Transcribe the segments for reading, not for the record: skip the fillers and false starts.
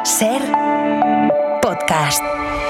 Ser podcast.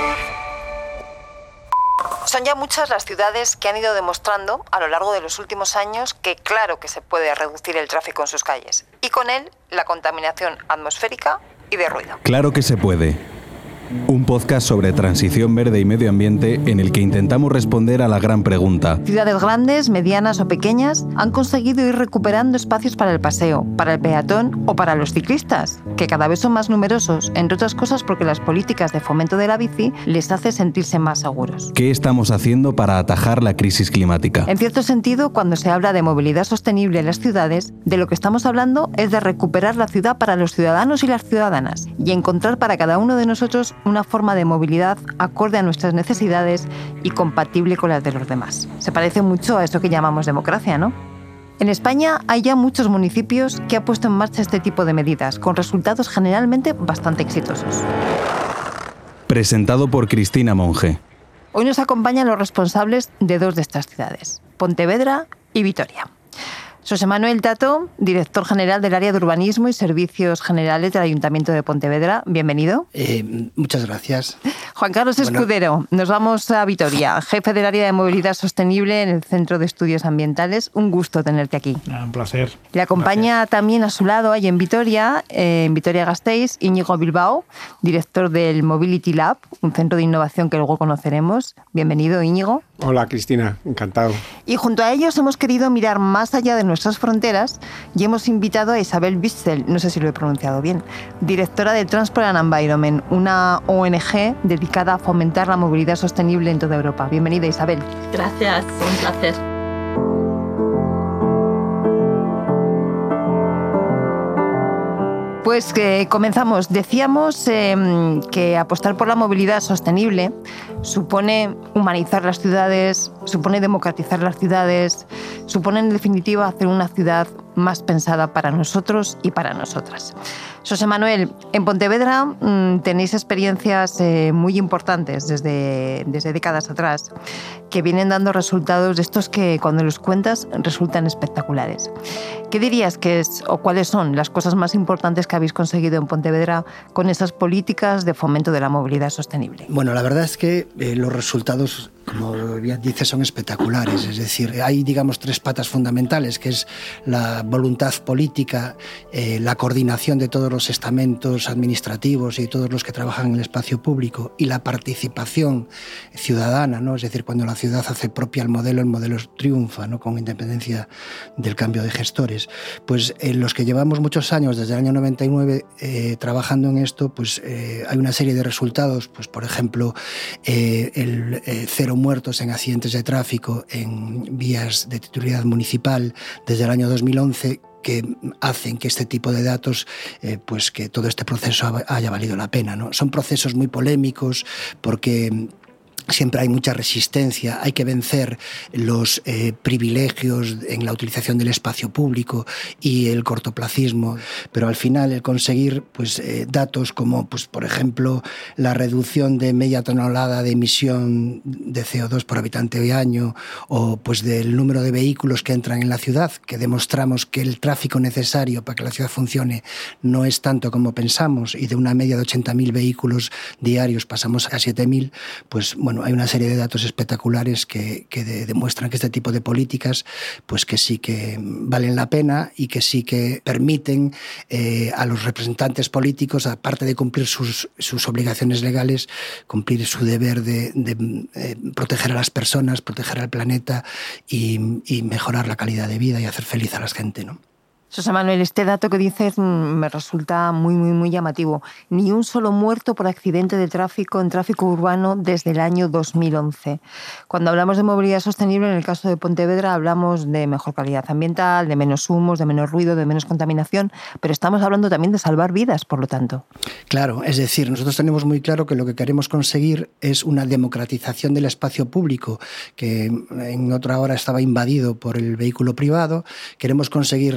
Son ya muchas las ciudades que han ido demostrando a lo largo de los últimos años que claro que se puede reducir el tráfico en sus calles y con él la contaminación atmosférica y de ruido. Claro que se puede. Un podcast sobre transición verde y medio ambiente en el que intentamos responder a la gran pregunta. Ciudades grandes, medianas o pequeñas han conseguido ir recuperando espacios para el paseo, para el peatón o para los ciclistas, que cada vez son más numerosos, entre otras cosas porque las políticas de fomento de la bici les hace sentirse más seguros. ¿Qué estamos haciendo para atajar la crisis climática? En cierto sentido, cuando se habla de movilidad sostenible en las ciudades, de lo que estamos hablando es de recuperar la ciudad para los ciudadanos y las ciudadanas y encontrar para cada uno de nosotros una forma de movilidad acorde a nuestras necesidades y compatible con las de los demás. Se parece mucho a eso que llamamos democracia, ¿no? En España hay ya muchos municipios que han puesto en marcha este tipo de medidas, con resultados generalmente bastante exitosos. Presentado por Cristina Monge. Hoy nos acompañan los responsables de dos de estas ciudades, Pontevedra y Vitoria. José Manuel Tato, director general del área de urbanismo y servicios generales del Ayuntamiento de Pontevedra. Bienvenido. Muchas gracias. Juan Carlos Escudero, nos vamos a Vitoria, jefe del área de movilidad sostenible en el Centro de Estudios Ambientales. Un gusto tenerte aquí. Un placer. Le acompaña también a su lado, ahí en Vitoria Gasteiz, Íñigo Bilbao, director del Mobility Lab, un centro de innovación que luego conoceremos. Bienvenido, Íñigo. Hola, Cristina, encantado. Y junto a ellos hemos querido mirar más allá de nuestras fronteras y hemos invitado a Isabel Witzel, no sé si lo he pronunciado bien, directora de Transport and Environment, una ONG dedicada a fomentar la movilidad sostenible en toda Europa. Bienvenida, Isabel. Gracias, un placer. Pues comenzamos. Decíamos que apostar por la movilidad sostenible supone humanizar las ciudades, supone democratizar las ciudades, supone en definitiva hacer una ciudad más pensada para nosotros y para nosotras. José Manuel, en Pontevedra tenéis experiencias muy importantes desde décadas atrás que vienen dando resultados de estos que cuando los cuentas resultan espectaculares. ¿Qué dirías que es o cuáles son las cosas más importantes que habéis conseguido en Pontevedra con esas políticas de fomento de la movilidad sostenible? Bueno, la verdad es que los resultados, como bien dices, son espectaculares. Es decir, hay, digamos, tres patas fundamentales, que es la voluntad política, la coordinación de todos los estamentos administrativos y todos los que trabajan en el espacio público y la participación ciudadana, ¿no? Es decir, cuando la ciudad hace propia el modelo triunfa, ¿no? Con independencia del cambio de gestores. Pues los que llevamos muchos años, desde el año 99, trabajando en esto, pues hay una serie de resultados, pues por ejemplo, el cero muertos en accidentes de tráfico en vías de titularidad municipal desde el año 2011, que hacen que este tipo de datos, pues que todo este proceso haya valido la pena, ¿no? Son procesos muy polémicos porque siempre hay mucha resistencia, hay que vencer los privilegios en la utilización del espacio público y el cortoplacismo, pero al final el conseguir pues, datos como, pues, por ejemplo, la reducción de media tonelada de emisión de CO2 por habitante de año o pues, del número de vehículos que entran en la ciudad, que demostramos que el tráfico necesario para que la ciudad funcione no es tanto como pensamos y de una media de 80.000 vehículos diarios pasamos a 7.000, pues bueno, hay una serie de datos espectaculares que demuestran que este tipo de políticas pues que sí que valen la pena y que sí que permiten a los representantes políticos, aparte de cumplir sus obligaciones legales, cumplir su deber de proteger a las personas, proteger al planeta y mejorar la calidad de vida y hacer feliz a la gente, ¿no? José Manuel, este dato que dices me resulta muy llamativo. Ni un solo muerto por accidente de tráfico en tráfico urbano desde el año 2011. Cuando hablamos de movilidad sostenible, en el caso de Pontevedra, hablamos de mejor calidad ambiental, de menos humos, de menos ruido, de menos contaminación, pero estamos hablando también de salvar vidas, por lo tanto. Claro, es decir, nosotros tenemos muy claro que lo que queremos conseguir es una democratización del espacio público, que en otra hora estaba invadido por el vehículo privado. Queremos conseguir la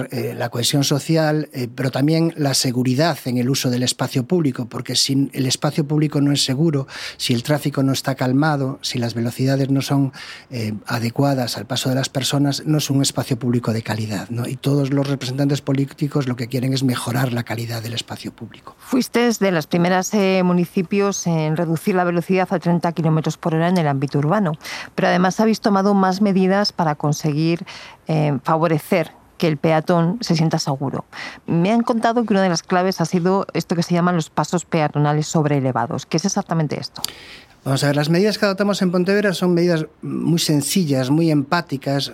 la cohesión social, pero también la seguridad en el uso del espacio público, porque si el espacio público no es seguro, si el tráfico no está calmado, si las velocidades no son adecuadas al paso de las personas, no es un espacio público de calidad, ¿no? Y todos los representantes políticos lo que quieren es mejorar la calidad del espacio público. Fuiste de los primeros municipios en reducir la velocidad a 30 km por hora en el ámbito urbano, pero además habéis tomado más medidas para conseguir favorecer que el peatón se sienta seguro. Me han contado que una de las claves ha sido esto que se llaman los pasos peatonales sobreelevados. ¿Qué es exactamente esto? Vamos a ver, las medidas que adoptamos en Pontevedra son medidas muy sencillas, muy empáticas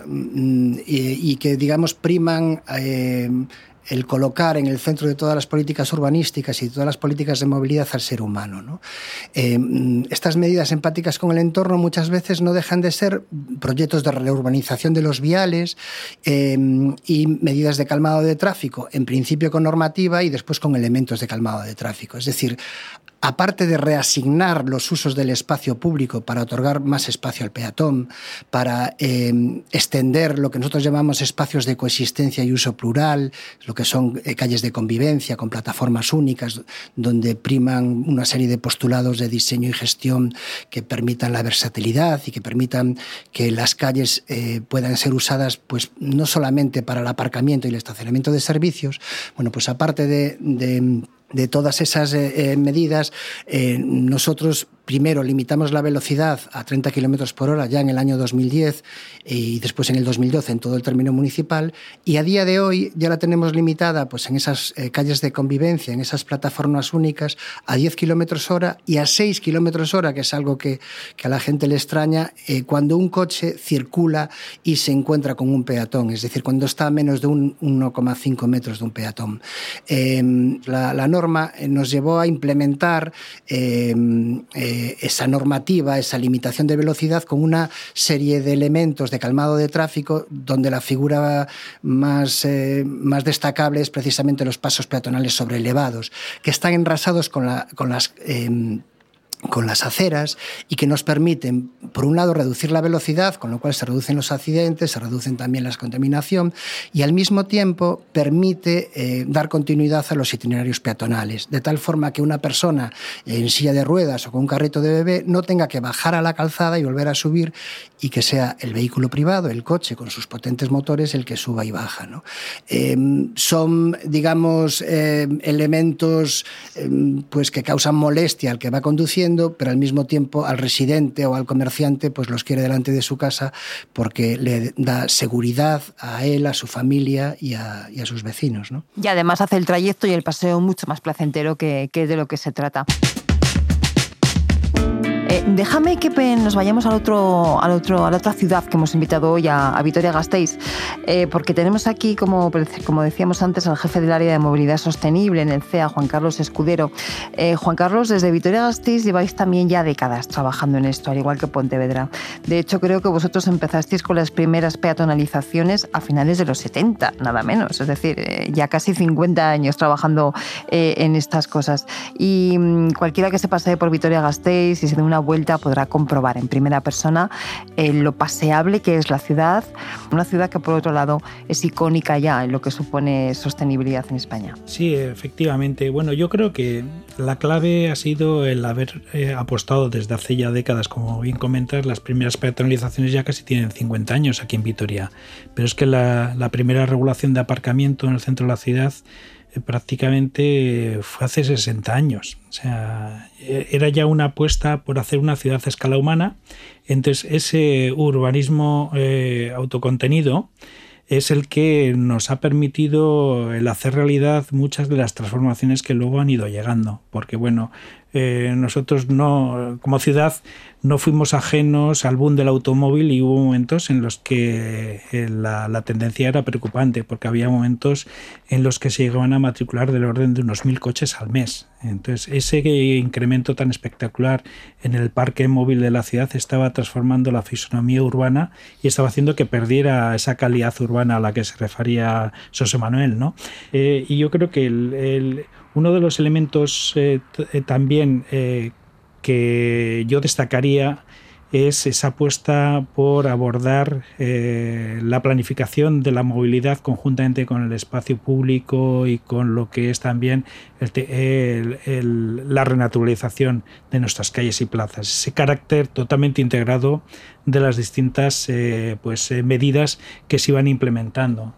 y que, digamos, priman el colocar en el centro de todas las políticas urbanísticas y de todas las políticas de movilidad al ser humano, ¿no? Estas medidas empáticas con el entorno muchas veces no dejan de ser proyectos de reurbanización de los viales y medidas de calmado de tráfico, en principio con normativa y después con elementos de calmado de tráfico. Es decir, aparte de reasignar los usos del espacio público para otorgar más espacio al peatón, para extender lo que nosotros llamamos espacios de coexistencia y uso plural, lo que son calles de convivencia con plataformas únicas, donde priman una serie de postulados de diseño y gestión que permitan la versatilidad y que permitan que las calles puedan ser usadas pues no solamente para el aparcamiento y el estacionamiento de servicios. Bueno, pues aparte de todas esas medidas, nosotros primero limitamos la velocidad a 30 km por hora ya en el año 2010 y después en el 2012 en todo el término municipal, y a día de hoy ya la tenemos limitada pues en esas calles de convivencia, en esas plataformas únicas, a 10 km hora y a 6 km hora, que es algo que a la gente le extraña, cuando un coche circula y se encuentra con un peatón, es decir, cuando está a menos de 1,5 metros de un peatón. La norma nos llevó a implementar esa normativa, esa limitación de velocidad con una serie de elementos de calmado de tráfico, donde la figura más destacable es precisamente los pasos peatonales sobreelevados, que están enrasados con las aceras y que nos permiten, por un lado, reducir la velocidad, con lo cual se reducen los accidentes, se reducen también la contaminación, y al mismo tiempo permite dar continuidad a los itinerarios peatonales, de tal forma que una persona en silla de ruedas o con un carrito de bebé no tenga que bajar a la calzada y volver a subir, y que sea el vehículo privado, el coche con sus potentes motores, el que suba y baja, ¿no? Son, digamos, elementos pues que causan molestia al que va conduciendo, pero al mismo tiempo al residente o al comerciante pues los quiere delante de su casa porque le da seguridad a él, a su familia y a sus vecinos, ¿no? Y además hace el trayecto y el paseo mucho más placentero, que es de lo que se trata. Déjame que nos vayamos a la otra ciudad que hemos invitado hoy, a Vitoria-Gasteiz, porque tenemos aquí, como decíamos antes, al jefe del área de movilidad sostenible en el CEA, Juan Carlos Escudero. Juan Carlos, desde Vitoria-Gasteiz lleváis también ya décadas trabajando en esto, al igual que Pontevedra. De hecho, creo que vosotros empezasteis con las primeras peatonalizaciones a finales de los 70, nada menos. Es decir, ya casi 50 años trabajando en estas cosas. Y cualquiera que se pase por Vitoria-Gasteiz y se dé una vuelta podrá comprobar en primera persona lo paseable que es la ciudad, una ciudad que por otro lado es icónica ya en lo que supone sostenibilidad en España. Sí, efectivamente. Bueno, yo creo que la clave ha sido el haber apostado desde hace ya décadas, como bien comentas. Las primeras peatonalizaciones ya casi tienen 50 años aquí en Vitoria, pero es que la primera regulación de aparcamiento en el centro de la ciudad prácticamente fue hace 60 años. O sea, era ya una apuesta por hacer una ciudad a escala humana. Entonces, ese urbanismo autocontenido es el que nos ha permitido el hacer realidad muchas de las transformaciones que luego han ido llegando. Porque, bueno, nosotros no, como ciudad, no fuimos ajenos al boom del automóvil y hubo momentos en los que la tendencia era preocupante, porque había momentos en los que se llegaban a matricular del orden de unos 1.000 coches al mes. Entonces, ese incremento tan espectacular en el parque móvil de la ciudad estaba transformando la fisonomía urbana y estaba haciendo que perdiera esa calidad urbana a la que se refería José Manuel, ¿no? Y yo creo que uno de los elementos también que yo destacaría es esa apuesta por abordar la planificación de la movilidad conjuntamente con el espacio público y con lo que es también la renaturalización de nuestras calles y plazas. Ese carácter totalmente integrado de las distintas medidas que se iban implementando,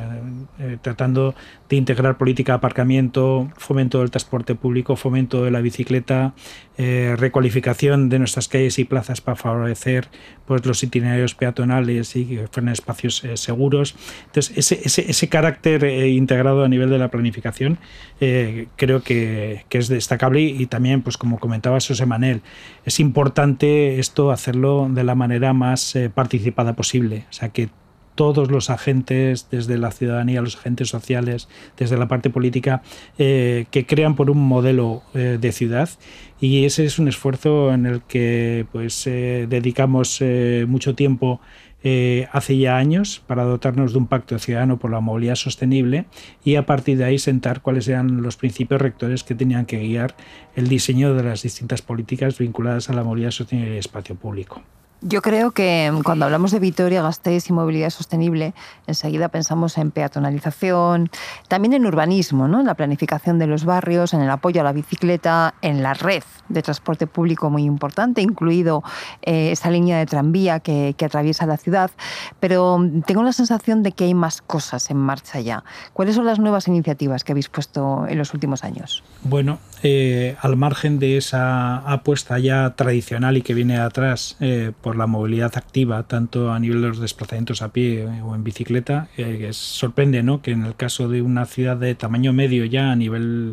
tratando de integrar política de aparcamiento, fomento del transporte público, fomento de la bicicleta, recualificación de nuestras calles y plazas para favorecer pues, los itinerarios peatonales y que fueran espacios seguros. Entonces, ese carácter integrado a nivel de la planificación creo que es destacable y también, pues como comentaba José Manuel, es importante esto hacerlo de la manera más participada posible, o sea que todos los agentes, desde la ciudadanía, los agentes sociales, desde la parte política, que crean por un modelo de ciudad, y ese es un esfuerzo en el que pues dedicamos mucho tiempo hace ya años para dotarnos de un pacto ciudadano por la movilidad sostenible y a partir de ahí sentar cuáles eran los principios rectores que tenían que guiar el diseño de las distintas políticas vinculadas a la movilidad sostenible y el espacio público. Yo creo que cuando hablamos de Vitoria-Gasteiz y movilidad sostenible, enseguida pensamos en peatonalización, también en urbanismo, ¿no? En la planificación de los barrios, en el apoyo a la bicicleta, en la red de transporte público muy importante, incluido esa línea de tranvía que atraviesa la ciudad. Pero tengo la sensación de que hay más cosas en marcha ya. ¿Cuáles son las nuevas iniciativas que habéis puesto en los últimos años? Bueno, al margen de esa apuesta ya tradicional y que viene atrás por la movilidad activa, tanto a nivel de los desplazamientos a pie o en bicicleta, sorprende, ¿no?, que en el caso de una ciudad de tamaño medio ya a nivel,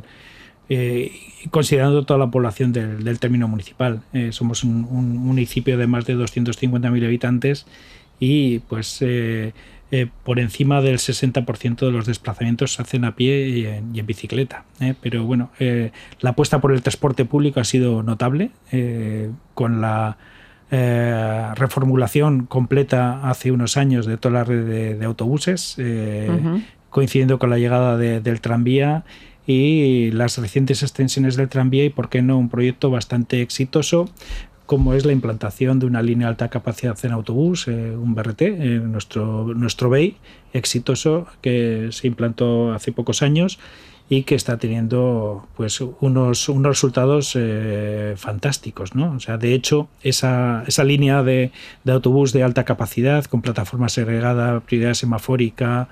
considerando toda la población del término municipal, somos un municipio de más de 250.000 habitantes y pues por encima del 60% de los desplazamientos se hacen a pie y en bicicleta. Pero bueno, la apuesta por el transporte público ha sido notable, con la reformulación completa hace unos años de toda la red de autobuses, coincidiendo con la llegada del tranvía y las recientes extensiones del tranvía y, por qué no, un proyecto bastante exitoso como es la implantación de una línea de alta capacidad en autobús, un BRT, nuestro BEI, exitoso, que se implantó hace pocos años y que está teniendo pues unos resultados fantásticos, ¿no? O sea, de hecho, esa línea de autobús de alta capacidad con plataforma segregada, prioridad semafórica,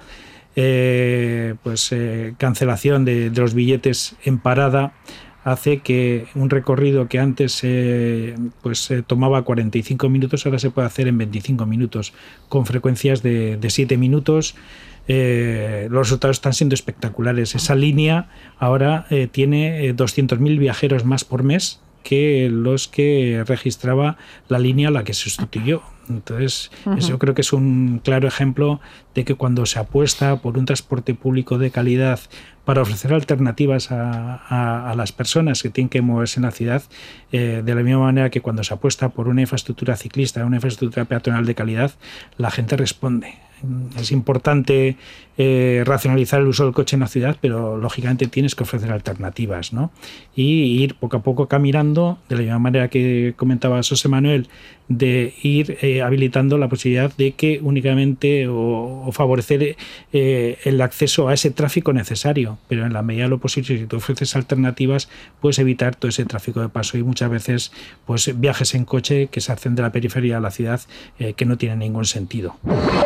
cancelación de los billetes en parada, hace que un recorrido que antes tomaba 45 minutos ahora se puede hacer en 25 minutos, con frecuencias de 7 minutos. Los resultados están siendo espectaculares. Esa línea ahora tiene 200.000 viajeros más por mes que los que registraba la línea a la que se sustituyó. Entonces, eso creo que es un claro ejemplo de que cuando se apuesta por un transporte público de calidad para ofrecer alternativas a las personas que tienen que moverse en la ciudad, de la misma manera que cuando se apuesta por una infraestructura ciclista, una infraestructura peatonal de calidad, la gente responde. Es importante racionalizar el uso del coche en la ciudad, pero lógicamente tienes que ofrecer alternativas, ¿no? Y ir poco a poco caminando, de la misma manera que comentaba José Manuel, de ir habilitando la posibilidad de que únicamente o favorecer el acceso a ese tráfico necesario, pero en la medida de lo posible, si tú ofreces alternativas, puedes evitar todo ese tráfico de paso y muchas veces pues viajes en coche que se hacen de la periferia a la ciudad que no tienen ningún sentido.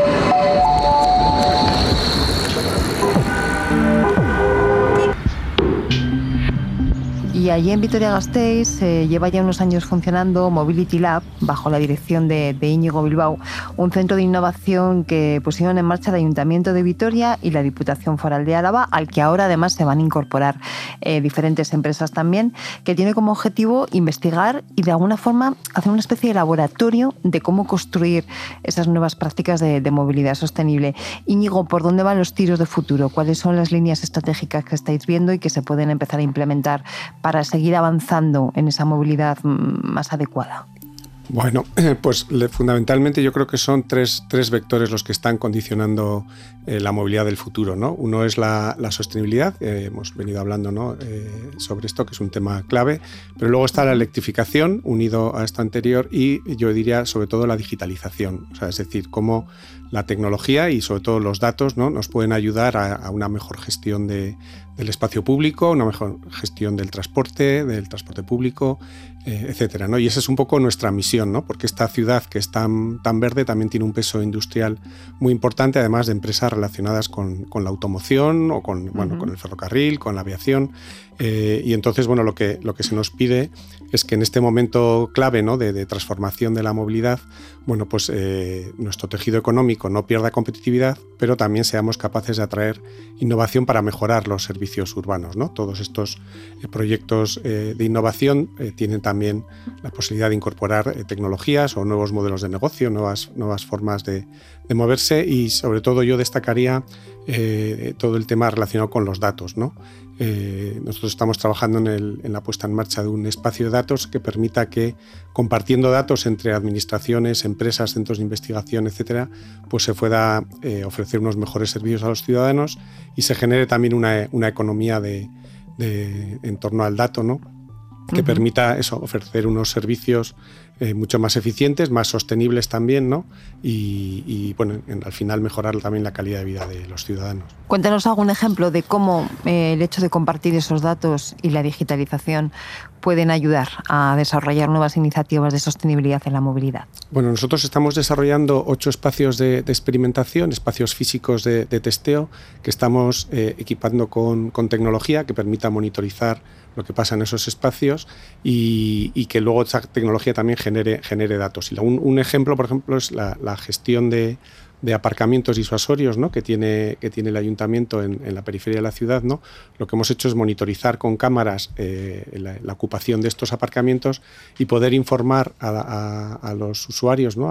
Y allí en Vitoria-Gasteiz lleva ya unos años funcionando Mobility Lab, bajo la dirección de Íñigo Bilbao, un centro de innovación que pusieron en marcha el Ayuntamiento de Vitoria y la Diputación Foral de Álava, al que ahora además se van a incorporar diferentes empresas también, que tiene como objetivo investigar y de alguna forma hacer una especie de laboratorio de cómo construir esas nuevas prácticas de movilidad sostenible. Íñigo, ¿por dónde van los tiros de futuro? ¿Cuáles son las líneas estratégicas que estáis viendo y que se pueden empezar a implementar para seguir avanzando en esa movilidad más adecuada? Bueno, pues fundamentalmente yo creo que son tres vectores los que están condicionando la movilidad del futuro, ¿no? Uno es la sostenibilidad, hemos venido hablando, ¿no? Sobre esto, que es un tema clave, pero luego está la electrificación, unido a esto anterior, y yo diría sobre todo la digitalización, o sea, es decir, cómo la tecnología y sobre todo los datos, ¿no? Nos pueden ayudar a una mejor gestión del espacio público, una mejor gestión del transporte público, etcétera, ¿no? Y esa es un poco nuestra misión, ¿no? Porque esta ciudad que es tan verde también tiene un peso industrial muy importante, además de empresas relacionadas con la automoción o con el ferrocarril, con la aviación. Y entonces, bueno, lo que se nos pide es que en este momento clave, ¿no? de transformación de la movilidad, bueno, pues nuestro tejido económico no pierda competitividad, pero también seamos capaces de atraer innovación para mejorar los servicios urbanos, ¿no? Todos estos proyectos de innovación tienen también la posibilidad de incorporar tecnologías o nuevos modelos de negocio, nuevas formas de moverse, y sobre todo yo destacaría todo el tema relacionado con los datos, ¿no? Nosotros estamos trabajando en la puesta en marcha de un espacio de datos que permita que, compartiendo datos entre administraciones, empresas, centros de investigación, etcétera, pues se pueda ofrecer unos mejores servicios a los ciudadanos y se genere también una economía en torno al dato, ¿no? Que permita eso, ofrecer unos servicios mucho más eficientes, más sostenibles también, ¿no? Y bueno, al final mejorar también la calidad de vida de los ciudadanos. Cuéntanos algún ejemplo de cómo el hecho de compartir esos datos y la digitalización pueden ayudar a desarrollar nuevas iniciativas de sostenibilidad en la movilidad. Bueno, nosotros estamos desarrollando 8 espacios de experimentación, espacios físicos de testeo, que estamos equipando con tecnología que permita monitorizar lo que pasa en esos espacios y que luego esa tecnología también genere datos. Y un ejemplo, por ejemplo, es la gestión de aparcamientos disuasorios, ¿no? que tiene el ayuntamiento en la periferia de la ciudad, ¿no? Lo que hemos hecho es monitorizar con cámaras la ocupación de estos aparcamientos y poder informar a los usuarios, ¿no? a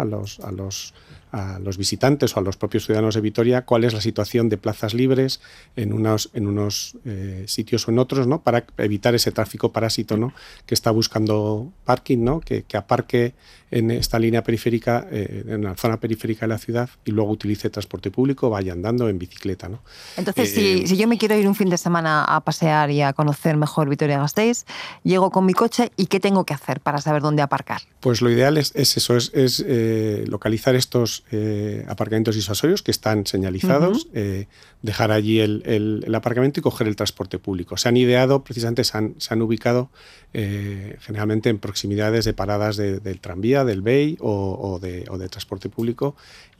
los visitantes o a los propios ciudadanos de Vitoria cuál es la situación de plazas libres en unos sitios o en otros, ¿no? Para evitar ese tráfico parásito, ¿no? que está buscando parking, ¿no? que aparque en esta línea periférica, en la zona periférica de la ciudad, y luego utilice transporte público, vaya andando en bicicleta, ¿no? Entonces, si yo me quiero ir un fin de semana a pasear y a conocer mejor Vitoria-Gasteiz, llego con mi coche, ¿y qué tengo que hacer para saber dónde aparcar? Pues lo ideal es eso, es localizar estos aparcamientos disuasorios que están señalizados, dejar allí el aparcamiento y coger el transporte público. Se han ideado, precisamente se han ubicado generalmente en proximidades de paradas del tranvía, del BEI o de transporte público,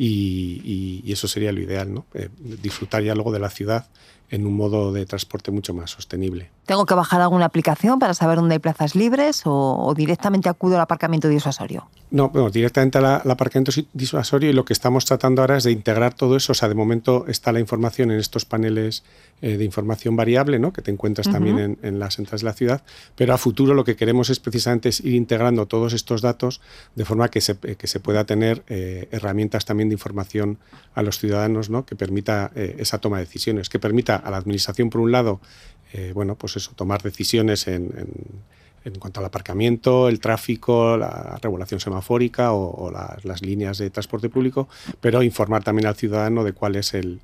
y eso sería lo ideal, ¿no? Disfrutar ya luego de la ciudad en un modo de transporte mucho más sostenible. ¿Tengo que bajar alguna aplicación para saber dónde hay plazas libres o directamente acudo al aparcamiento disuasorio? No, bueno, directamente al aparcamiento disuasorio, y lo que estamos tratando ahora es de integrar todo eso. O sea, de momento está la información en estos paneles de información variable, ¿no? que te encuentras también en las entradas de la ciudad, pero a futuro lo que queremos es precisamente ir integrando todos estos datos de forma que se pueda tener herramientas también de información a los ciudadanos, ¿no? que permita esa toma de decisiones, que permita a la administración, por un lado, pues eso, tomar decisiones en cuanto al aparcamiento, el tráfico, la regulación semafórica o las líneas de transporte público, pero informar también al ciudadano de cuál es el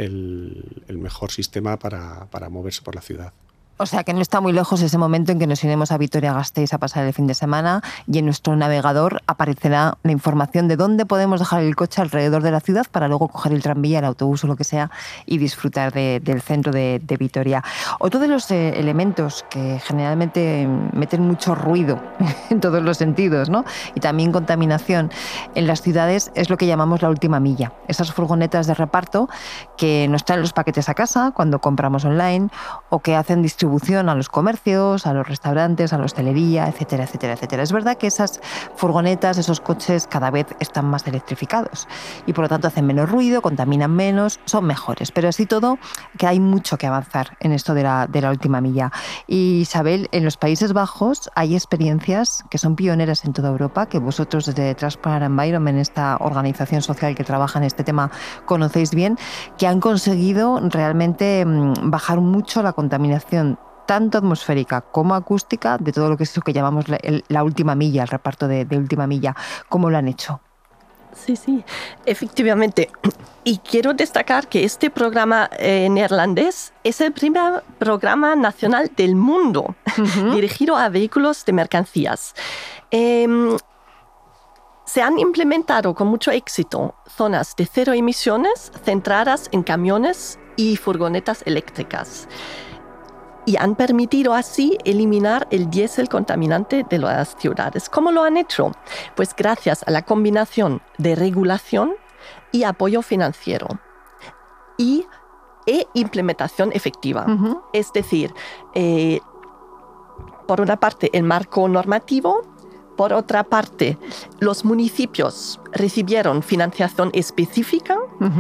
mejor sistema para moverse por la ciudad. O sea que no está muy lejos ese momento en que nos iremos a Vitoria-Gasteiz a pasar el fin de semana y en nuestro navegador aparecerá la información de dónde podemos dejar el coche alrededor de la ciudad para luego coger el tranvía, el autobús o lo que sea y disfrutar del centro de Vitoria. Otro de los elementos que generalmente meten mucho ruido en todos los sentidos, ¿no? Y también contaminación en las ciudades es lo que llamamos la última milla. Esas furgonetas de reparto que nos traen los paquetes a casa cuando compramos online o que hacen distribución a los comercios, a los restaurantes, a la hostelería, etcétera, etcétera, etcétera. Es verdad que esas furgonetas, esos coches cada vez están más electrificados y por lo tanto hacen menos ruido, contaminan menos, son mejores, pero así todo que hay mucho que avanzar en esto de la última milla. Y Isabel, en los Países Bajos hay experiencias que son pioneras en toda Europa, que vosotros desde Transport Environment, esta organización social que trabaja en este tema, conocéis bien, que han conseguido realmente bajar mucho la contaminación tanto atmosférica como acústica de todo lo que es eso que llamamos la última milla, el reparto de última milla. ¿Cómo lo han hecho? Sí, efectivamente. Y quiero destacar que este programa neerlandés es el primer programa nacional del mundo dirigido a vehículos de mercancías. Se han implementado con mucho éxito zonas de cero emisiones centradas en camiones y furgonetas eléctricas. Y han permitido así eliminar el diésel contaminante de las ciudades. ¿Cómo lo han hecho? Pues gracias a la combinación de regulación y apoyo financiero e implementación efectiva. Es decir, por una parte el marco normativo, por otra parte los municipios recibieron financiación específica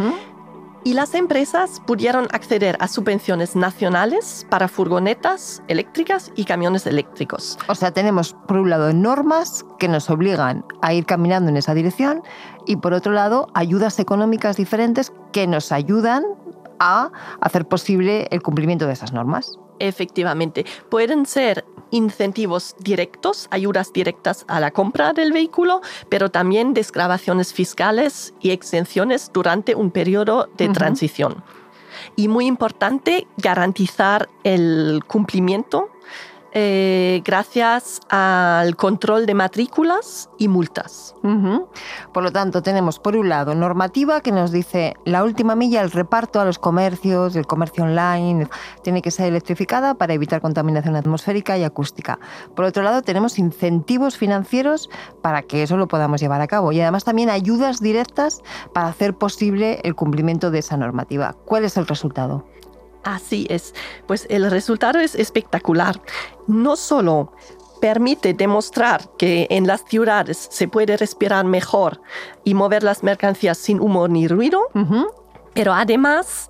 y las empresas pudieron acceder a subvenciones nacionales para furgonetas eléctricas y camiones eléctricos. O sea, tenemos por un lado normas que nos obligan a ir caminando en esa dirección y por otro lado ayudas económicas diferentes que nos ayudan a hacer posible el cumplimiento de esas normas. Efectivamente, pueden ser incentivos directos, ayudas directas a la compra del vehículo, pero también desgravaciones fiscales y exenciones durante un periodo de transición. Y muy importante, garantizar el cumplimiento gracias al control de matrículas y multas. Por lo tanto, tenemos por un lado normativa que nos dice la última milla, el reparto a los comercios, el comercio online, tiene que ser electrificada para evitar contaminación atmosférica y acústica. Por otro lado, tenemos incentivos financieros para que eso lo podamos llevar a cabo y además también ayudas directas para hacer posible el cumplimiento de esa normativa. ¿Cuál es el resultado? Así es, pues el resultado es espectacular. No solo permite demostrar que en las ciudades se puede respirar mejor y mover las mercancías sin humo ni ruido, pero además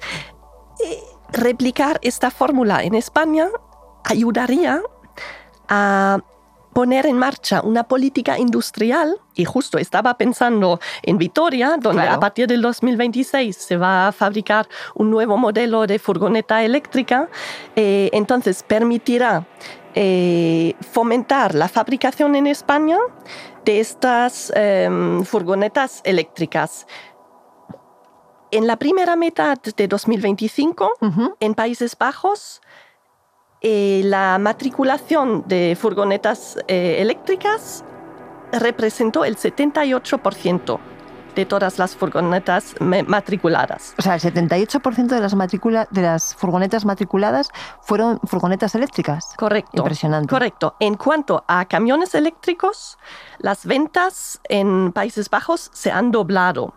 replicar esta fórmula en España ayudaría a poner en marcha una política industrial, y justo estaba pensando en Vitoria, donde a partir del 2026 se va a fabricar un nuevo modelo de furgoneta eléctrica, entonces permitirá fomentar la fabricación en España de estas furgonetas eléctricas. En la primera mitad de 2025, en Países Bajos, la matriculación de furgonetas eléctricas representó el 78% de todas las furgonetas matriculadas. O sea, el 78% de las furgonetas matriculadas fueron furgonetas eléctricas. Correcto. Impresionante. Correcto. En cuanto a camiones eléctricos, las ventas en Países Bajos se han doblado.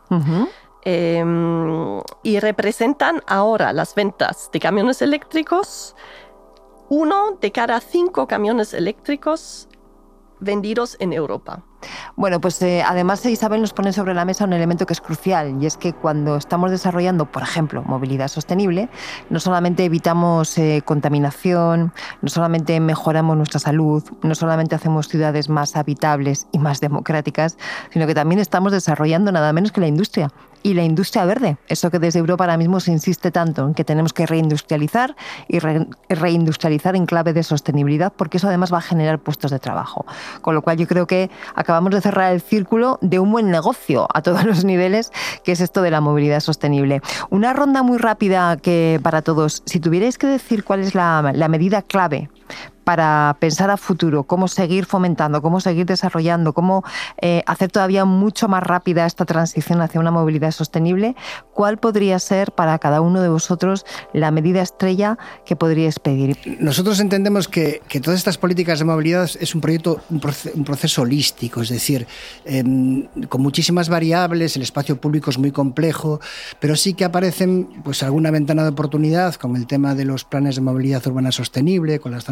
Y representan ahora las ventas de camiones eléctricos 1 de cada 5 camiones eléctricos vendidos en Europa. Bueno, pues además Isabel nos pone sobre la mesa un elemento que es crucial y es que cuando estamos desarrollando, por ejemplo, movilidad sostenible, no solamente evitamos contaminación, no solamente mejoramos nuestra salud, no solamente hacemos ciudades más habitables y más democráticas, sino que también estamos desarrollando nada menos que la industria. Y la industria verde, eso que desde Europa ahora mismo se insiste tanto en que tenemos que reindustrializar y reindustrializar en clave de sostenibilidad, porque eso además va a generar puestos de trabajo. Con lo cual yo creo que acabamos de cerrar el círculo de un buen negocio a todos los niveles, que es esto de la movilidad sostenible. Una ronda muy rápida que para todos, si tuvierais que decir cuál es la medida clave para pensar a futuro, cómo seguir fomentando, cómo seguir desarrollando, cómo hacer todavía mucho más rápida esta transición hacia una movilidad sostenible, ¿cuál podría ser para cada uno de vosotros la medida estrella que podríais pedir? Nosotros entendemos que todas estas políticas de movilidad es un proceso holístico, es decir, con muchísimas variables, el espacio público es muy complejo, pero sí que aparecen pues alguna ventana de oportunidad, como el tema de los planes de movilidad urbana sostenible, con las zonas de bajas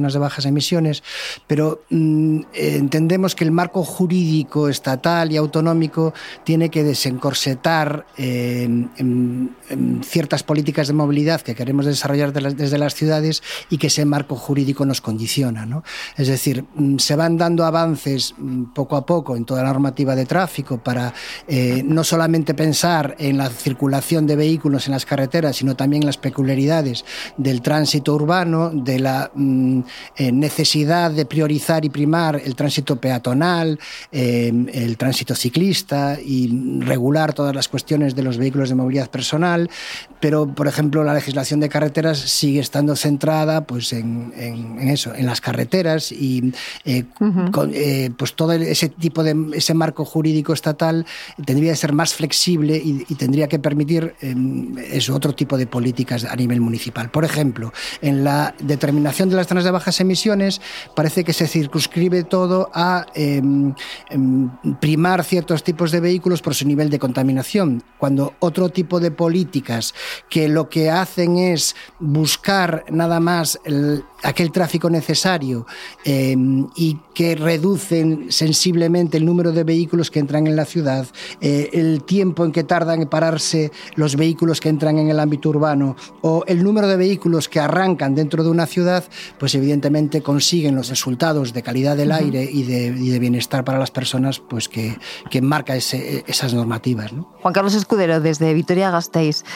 bajas emisiones, pero entendemos que el marco jurídico estatal y autonómico tiene que desencorsetar ciertas políticas de movilidad que queremos desarrollar desde las ciudades y que ese marco jurídico nos condiciona, ¿no? Es decir, se van dando avances poco a poco en toda la normativa de tráfico para no solamente pensar en la circulación de vehículos en las carreteras, sino también en las peculiaridades del tránsito urbano, de la necesidad de priorizar y primar el tránsito peatonal, el tránsito ciclista y regular todas las cuestiones de los vehículos de movilidad personal, pero, por ejemplo, la legislación de carreteras sigue estando centrada pues, en eso, en las carreteras y pues todo ese marco jurídico estatal tendría que ser más flexible y tendría que permitir otro tipo de políticas a nivel municipal. Por ejemplo, en la determinación de las zonas de bajas emisiones parece que se circunscribe todo a primar ciertos tipos de vehículos por su nivel de contaminación, cuando otro tipo de políticas que lo que hacen es buscar nada más aquel tráfico necesario y que reducen sensiblemente el número de vehículos que entran en la ciudad, el tiempo en que tardan en pararse los vehículos que entran en el ámbito urbano o el número de vehículos que arrancan dentro de una ciudad, pues evidentemente consiguen los resultados de calidad del aire y de bienestar para las personas pues que marca esas normativas, ¿no? Juan Carlos Escudero, desde Vitoria-Gasteiz,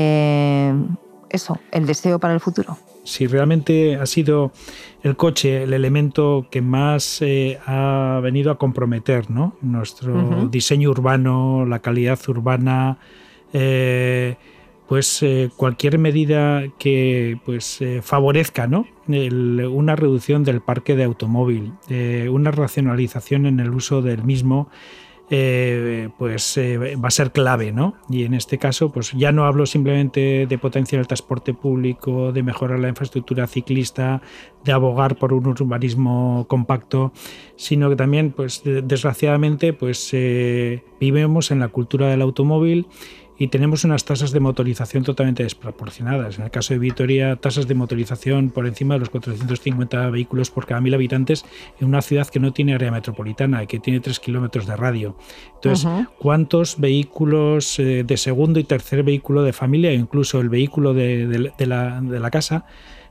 el deseo para el futuro. Si realmente ha sido el coche el elemento que más ha venido a comprometer, ¿no? Nuestro diseño urbano, la calidad urbana, cualquier medida que favorezca, ¿no? Una reducción del parque de automóvil, una racionalización en el uso del mismo, va a ser clave, ¿no? Y en este caso, pues ya no hablo simplemente de potenciar el transporte público, de mejorar la infraestructura ciclista, de abogar por un urbanismo compacto, sino que también, pues desgraciadamente, vivimos en la cultura del automóvil y tenemos unas tasas de motorización totalmente desproporcionadas. En el caso de Vitoria, tasas de motorización por encima de los 450 vehículos por cada 1.000 habitantes en una ciudad que no tiene área metropolitana y que tiene 3 kilómetros de radio. Entonces, ¿cuántos vehículos de segundo y tercer vehículo de familia, o incluso el vehículo de la casa,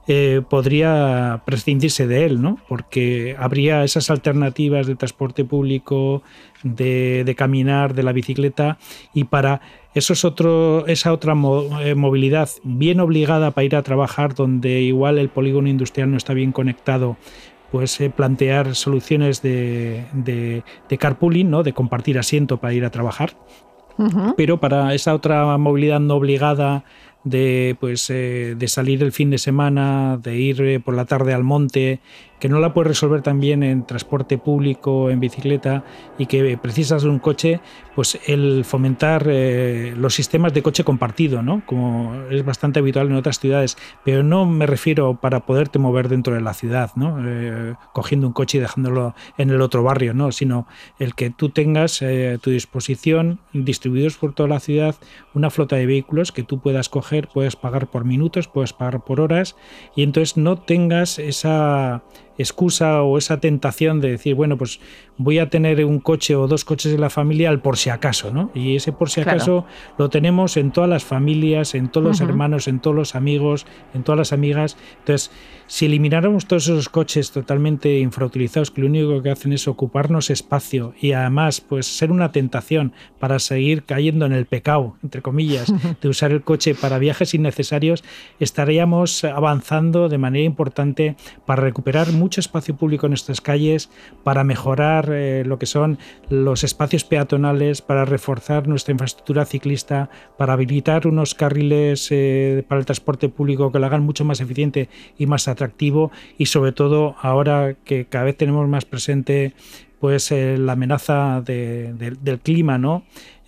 podría prescindirse de él, ¿no? Porque habría esas alternativas de transporte público, de caminar, de la bicicleta, y para esa otra movilidad bien obligada para ir a trabajar, donde igual el polígono industrial no está bien conectado, pues plantear soluciones de carpooling, ¿no? De compartir asiento para ir a trabajar. Pero para esa otra movilidad no obligada, de salir el fin de semana, de ir por la tarde al monte, que no la puedes resolver también en transporte público, en bicicleta, y que precisas de un coche, pues el fomentar los sistemas de coche compartido, ¿no? Como es bastante habitual en otras ciudades, pero no me refiero para poderte mover dentro de la ciudad, ¿no? Cogiendo un coche y dejándolo en el otro barrio, ¿no? Sino el que tú tengas a tu disposición, distribuidos por toda la ciudad, una flota de vehículos que tú puedas coger, puedes pagar por minutos, puedes pagar por horas, y entonces no tengas esa excusa o esa tentación de decir, bueno, pues voy a tener un coche o dos coches de la familia al por si acaso, ¿no? Y ese por si acaso lo tenemos en todas las familias, en todos los hermanos, en todos los amigos, en todas las amigas. Entonces, si elimináramos todos esos coches totalmente infrautilizados, que lo único que hacen es ocuparnos espacio y además pues ser una tentación para seguir cayendo en el pecado, entre comillas, de usar el coche para viajes innecesarios, estaríamos avanzando de manera importante para recuperar mucho espacio público en nuestras calles, para mejorar lo que son los espacios peatonales, para reforzar nuestra infraestructura ciclista, para habilitar unos carriles para el transporte público que lo hagan mucho más eficiente y más atractivo, y sobre todo ahora que cada vez tenemos más presente pues la amenaza del clima, ¿no?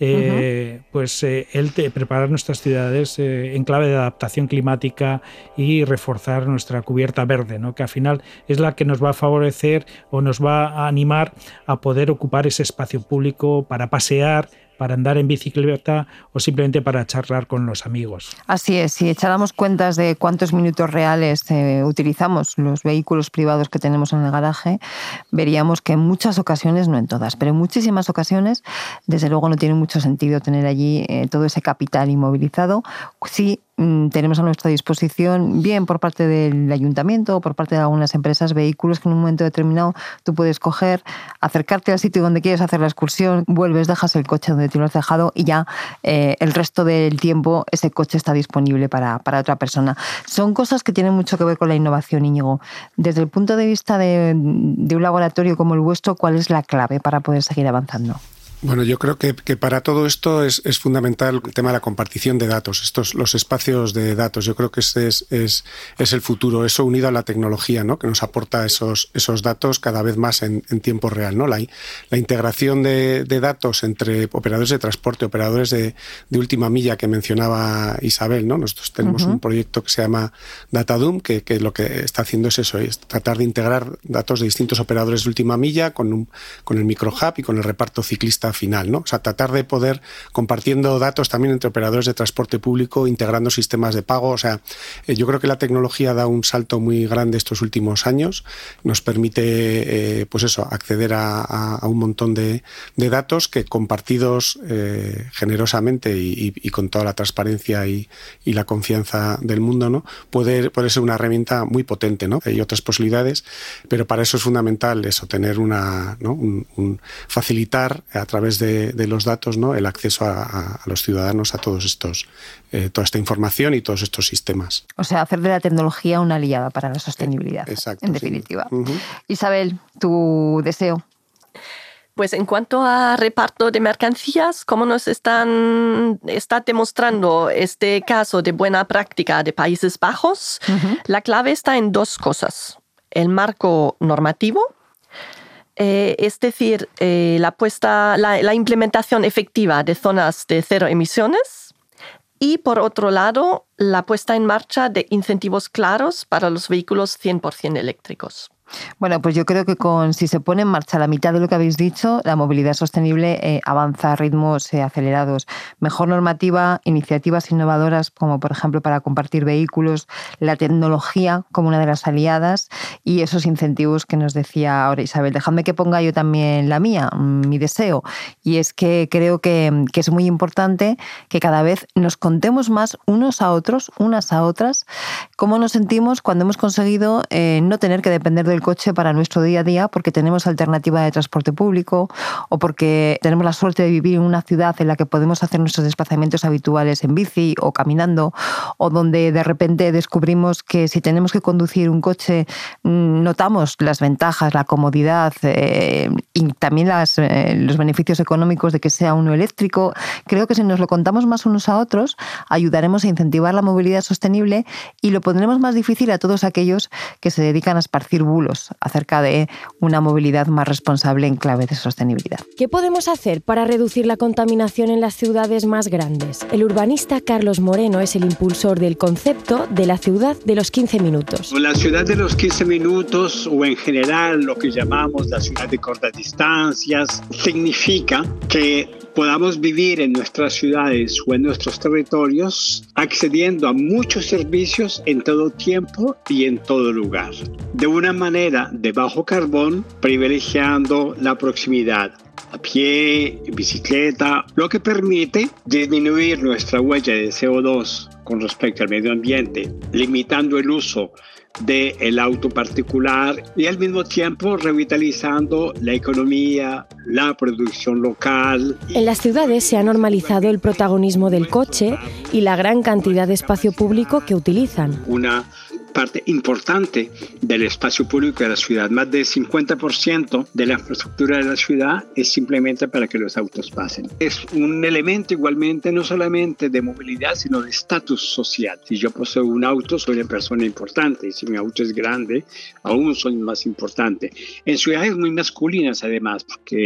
Preparar nuestras ciudades en clave de adaptación climática y reforzar nuestra cubierta verde, ¿no? Que al final es la que nos va a favorecer o nos va a animar a poder ocupar ese espacio público para pasear, para andar en bicicleta o simplemente para charlar con los amigos. Así es, si echáramos cuentas de cuántos minutos reales utilizamos los vehículos privados que tenemos en el garaje, veríamos que en muchas ocasiones, no en todas, pero en muchísimas ocasiones, desde luego no tiene mucho sentido tener allí todo ese capital inmovilizado. Sí, tenemos a nuestra disposición, bien por parte del ayuntamiento o por parte de algunas empresas, vehículos que en un momento determinado tú puedes coger, acercarte al sitio donde quieres hacer la excursión, vuelves, dejas el coche donde te lo has dejado y ya el resto del tiempo ese coche está disponible para otra persona. Son cosas que tienen mucho que ver con la innovación, Íñigo. Desde el punto de vista de un laboratorio como el vuestro, ¿cuál es la clave para poder seguir avanzando? Bueno, yo creo que para todo esto es fundamental el tema de la compartición de datos, los espacios de datos. Yo creo que ese es el futuro, eso unido a la tecnología, ¿no?, que nos aporta esos datos cada vez más en tiempo real, ¿no? La integración de datos entre operadores de transporte, operadores de última milla que mencionaba Isabel, ¿no? Nosotros tenemos un proyecto que se llama Datadoom, que lo que está haciendo es eso, es tratar de integrar datos de distintos operadores de última milla con el microhub y con el reparto ciclista final, ¿no? O sea, tratar de poder compartiendo datos también entre operadores de transporte público, integrando sistemas de pago. O sea, yo creo que la tecnología da un salto muy grande estos últimos años, nos permite pues eso, acceder a un montón de datos que compartidos generosamente y con toda la transparencia y la confianza del mundo, ¿no?, puede ser una herramienta muy potente, ¿no? Hay otras posibilidades, pero para eso es fundamental eso, tener facilitar a través de los datos, ¿no?, el acceso a los ciudadanos a todos estos, toda esta información y todos estos sistemas. O sea, hacer de la tecnología una aliada para la sostenibilidad, exacto, en definitiva. Sí. Uh-huh. Isabel, tu deseo. Pues en cuanto a reparto de mercancías, como nos está demostrando este caso de buena práctica de Países Bajos, la clave está en dos cosas. El marco normativo, es decir, la implementación efectiva de zonas de cero emisiones y, por otro lado, la puesta en marcha de incentivos claros para los vehículos 100% eléctricos. Bueno, pues yo creo que si se pone en marcha la mitad de lo que habéis dicho, la movilidad sostenible avanza a ritmos acelerados. Mejor normativa, iniciativas innovadoras como por ejemplo para compartir vehículos, la tecnología como una de las aliadas y esos incentivos que nos decía ahora Isabel. Dejadme que ponga yo también la mía, mi deseo, y es que creo que es muy importante que cada vez nos contemos más unos a otros, unas a otras, cómo nos sentimos cuando hemos conseguido no tener que depender del coche para nuestro día a día porque tenemos alternativa de transporte público o porque tenemos la suerte de vivir en una ciudad en la que podemos hacer nuestros desplazamientos habituales en bici o caminando, o donde de repente descubrimos que si tenemos que conducir un coche notamos las ventajas, la comodidad y también los beneficios económicos de que sea uno eléctrico. Creo que si nos lo contamos más unos a otros ayudaremos a incentivar la movilidad sostenible y lo pondremos más difícil a todos aquellos que se dedican a esparcir bulos acerca de una movilidad más responsable en clave de sostenibilidad. ¿Qué podemos hacer para reducir la contaminación en las ciudades más grandes? El urbanista Carlos Moreno es el impulsor del concepto de la ciudad de los 15 minutos. La ciudad de los 15 minutos, o en general lo que llamamos la ciudad de cortas distancias, significa que podamos vivir en nuestras ciudades o en nuestros territorios accediendo a muchos servicios en todo tiempo y en todo lugar, de una manera de bajo carbón, privilegiando la proximidad a pie, en bicicleta, lo que permite disminuir nuestra huella de CO2 con respecto al medio ambiente, limitando el uso del auto particular y al mismo tiempo revitalizando la economía, la producción local. En las ciudades se ha normalizado el protagonismo del coche y la gran cantidad de espacio público que utilizan. Una parte importante del espacio público de la ciudad, más del 50% de la infraestructura de la ciudad es simplemente para que los autos pasen. Es un elemento igualmente no solamente de movilidad, sino de estatus social. Si yo poseo un auto, soy una persona importante, y si mi auto es grande, aún soy más importante. En ciudades muy masculinas, además, porque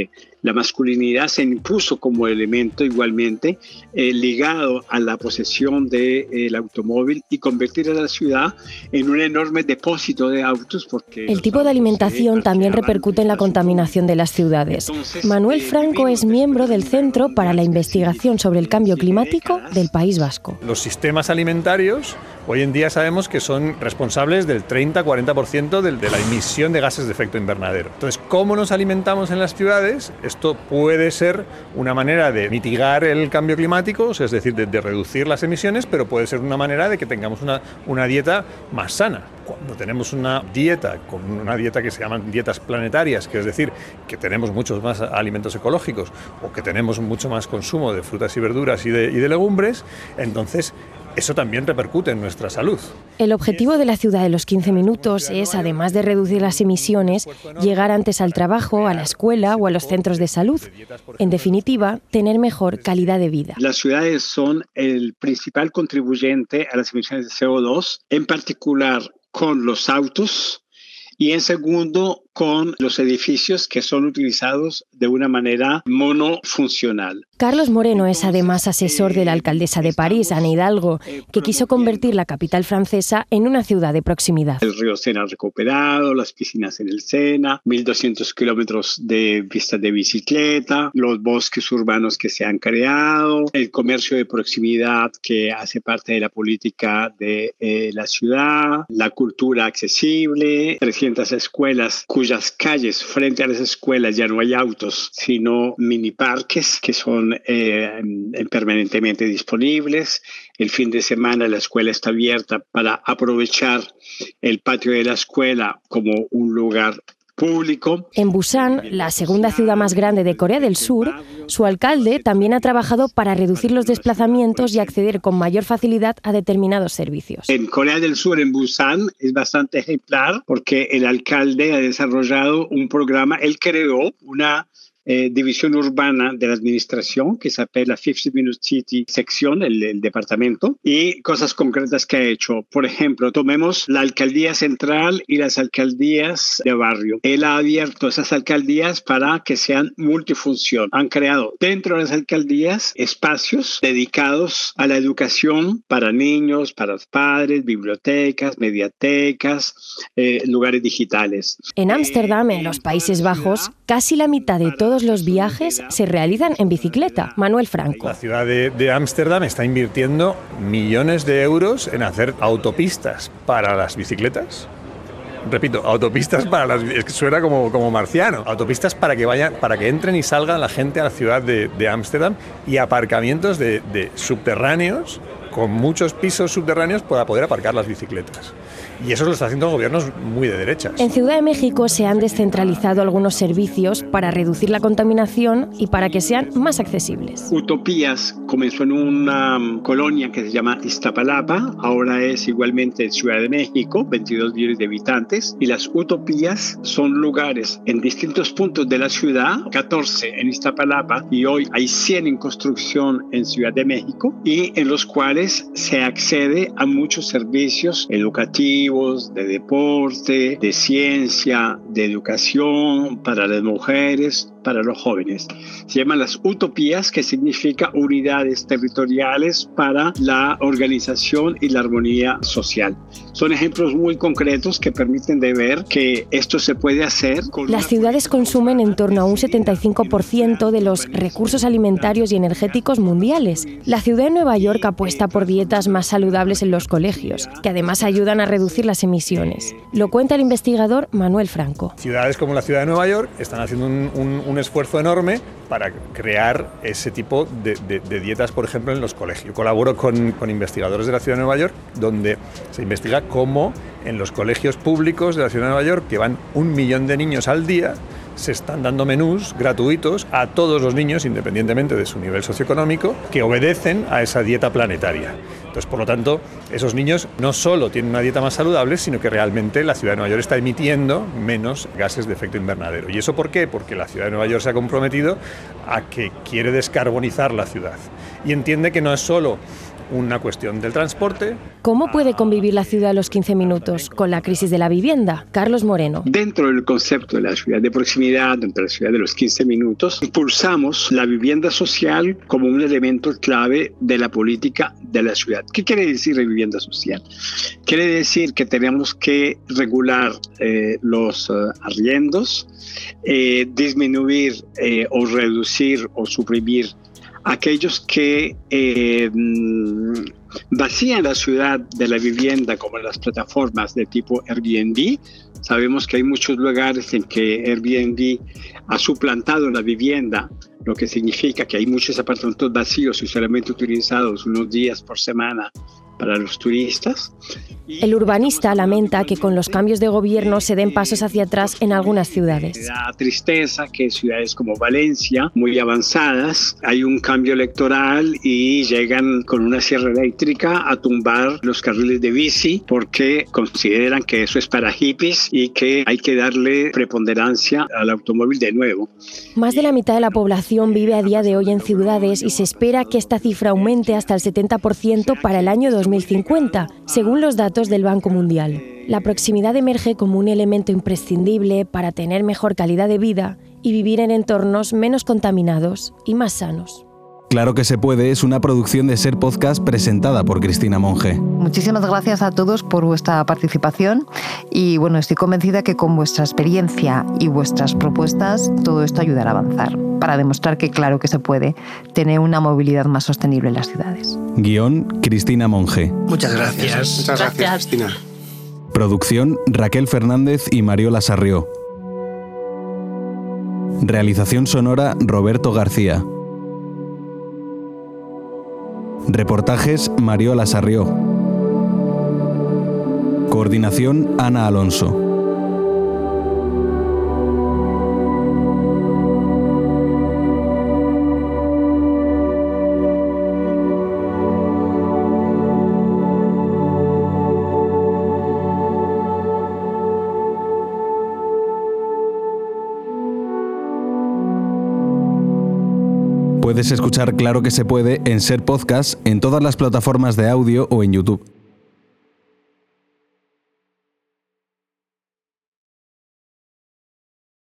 la masculinidad se impuso como elemento igualmente ligado a la posesión del automóvil y convertir a la ciudad en un enorme depósito de autos. Porque el tipo de alimentación también repercute en la contaminación de las ciudades. Manuel Franco es miembro del Centro para la Investigación sobre el Cambio Climático del País Vasco. Los sistemas alimentarios hoy en día sabemos que son responsables del 30-40% de la emisión de gases de efecto invernadero. Entonces, ¿cómo nos alimentamos en las ciudades? Esto puede ser una manera de mitigar el cambio climático, es decir, de reducir las emisiones, pero puede ser una manera de que tengamos una dieta más sana. Cuando tenemos una dieta que se llaman dietas planetarias, que es decir, que tenemos muchos más alimentos ecológicos o que tenemos mucho más consumo de frutas y verduras y de legumbres, entonces eso también repercute en nuestra salud. El objetivo de la ciudad de los 15 minutos es, además de reducir las emisiones, llegar antes al trabajo, a la escuela o a los centros de salud. En definitiva, tener mejor calidad de vida. Las ciudades son el principal contribuyente a las emisiones de CO2, en particular con los autos y en segundo con los edificios que son utilizados de una manera monofuncional. Carlos Moreno es además asesor de la alcaldesa de París, Anne Hidalgo, que quiso convertir la capital francesa en una ciudad de proximidad. El río Sena recuperado, las piscinas en el Sena, 1.200 kilómetros de pistas de bicicleta, los bosques urbanos que se han creado, el comercio de proximidad que hace parte de la política de la ciudad, la cultura accesible, 300 escuelas cuyas calles frente a las escuelas ya no hay autos, sino mini parques que son permanentemente disponibles. El fin de semana la escuela está abierta para aprovechar el patio de la escuela como un lugar público. En Busan, la segunda ciudad más grande de Corea del Sur, su alcalde también ha trabajado para reducir los desplazamientos y acceder con mayor facilidad a determinados servicios. En Corea del Sur, en Busan, es bastante ejemplar porque el alcalde ha desarrollado un programa, él creó una división urbana de la administración que se llama 50 Minute City sección, el departamento, y cosas concretas que ha hecho. Por ejemplo, tomemos la alcaldía central y las alcaldías de barrio. Él ha abierto esas alcaldías para que sean multifunción. Han creado dentro de las alcaldías espacios dedicados a la educación para niños, para los padres, bibliotecas, mediatecas, lugares digitales. En Ámsterdam, en los Países Bajos, casi la mitad de todos los viajes se realizan en bicicleta. Manuel Franco. La ciudad de Ámsterdam está invirtiendo millones de euros en hacer autopistas para las bicicletas. Repito, autopistas para las... Es que suena como marciano. Autopistas para que entren y salgan la gente a la ciudad de Ámsterdam y aparcamientos de subterráneos con muchos pisos subterráneos para poder aparcar las bicicletas. Y eso lo está haciendo gobiernos muy de derechas. En Ciudad de México se han descentralizado algunos servicios para reducir la contaminación y para que sean más accesibles. Utopías comenzó en una colonia que se llama Iztapalapa, ahora es igualmente Ciudad de México, 22 millones de habitantes, y las utopías son lugares en distintos puntos de la ciudad, 14 en Iztapalapa y hoy hay 100 en construcción en Ciudad de México, y en los cuales se accede a muchos servicios educativos, de deporte, de ciencia, de educación para las mujeres, para los jóvenes. Se llaman las utopías, que significa unidades territoriales para la organización y la armonía social. Son ejemplos muy concretos que permiten de ver que esto se puede hacer. Las ciudades consumen en torno a un 75% de los recursos alimentarios y energéticos mundiales. La ciudad de Nueva York apuesta por dietas más saludables en los colegios, que además ayudan a reducir las emisiones. Lo cuenta el investigador Manuel Franco. Ciudades como la ciudad de Nueva York están haciendo un esfuerzo enorme para crear ese tipo de dietas, por ejemplo, en los colegios. Yo colaboro con investigadores de la ciudad de Nueva York, donde se investiga cómo en los colegios públicos de la ciudad de Nueva York, que van 1 millón de niños al día, se están dando menús gratuitos a todos los niños, independientemente de su nivel socioeconómico, que obedecen a esa dieta planetaria. Entonces, por lo tanto, esos niños no solo tienen una dieta más saludable, sino que realmente la ciudad de Nueva York está emitiendo menos gases de efecto invernadero. ¿Y eso por qué? Porque la ciudad de Nueva York se ha comprometido a que quiere descarbonizar la ciudad y entiende que no es solo una cuestión del transporte. ¿Cómo puede convivir la ciudad a los 15 minutos con la crisis de la vivienda? Carlos Moreno. Dentro del concepto de la ciudad de proximidad, dentro de la ciudad de los 15 minutos, impulsamos la vivienda social como un elemento clave de la política de la ciudad. ¿Qué quiere decir vivienda social? Quiere decir que tenemos que regular los arriendos, disminuir o reducir o suprimir aquellos que vacían la ciudad de la vivienda, como las plataformas de tipo Airbnb. Sabemos que hay muchos lugares en que Airbnb ha suplantado la vivienda, lo que significa que hay muchos apartamentos vacíos y solamente utilizados unos días por semana para los turistas. El urbanista lamenta que con los cambios de gobierno se den pasos hacia atrás en algunas ciudades. Da tristeza que ciudades como Valencia, muy avanzadas, hay un cambio electoral y llegan con una sierra eléctrica a tumbar los carriles de bici porque consideran que eso es para hippies y que hay que darle preponderancia al automóvil de nuevo. Más de la mitad de la población vive a día de hoy en ciudades y se espera que esta cifra aumente hasta el 70% para el año 2050, según los datos del Banco Mundial. La proximidad emerge como un elemento imprescindible para tener mejor calidad de vida y vivir en entornos menos contaminados y más sanos. Claro que se puede es una producción de Ser Podcast presentada por Cristina Monge. Muchísimas gracias a todos por vuestra participación y bueno, estoy convencida que con vuestra experiencia y vuestras propuestas todo esto ayudará a avanzar para demostrar que claro que se puede tener una movilidad más sostenible en las ciudades. Guión, Cristina Monge. Muchas gracias. Muchas gracias, Cristina. Producción, Raquel Fernández y Mariola Sarrió. Realización sonora, Roberto García. Reportajes, Mariola Sarrió. Coordinación, Ana Alonso. Puedes escuchar Claro que se puede en Ser Podcast en todas las plataformas de audio o en YouTube.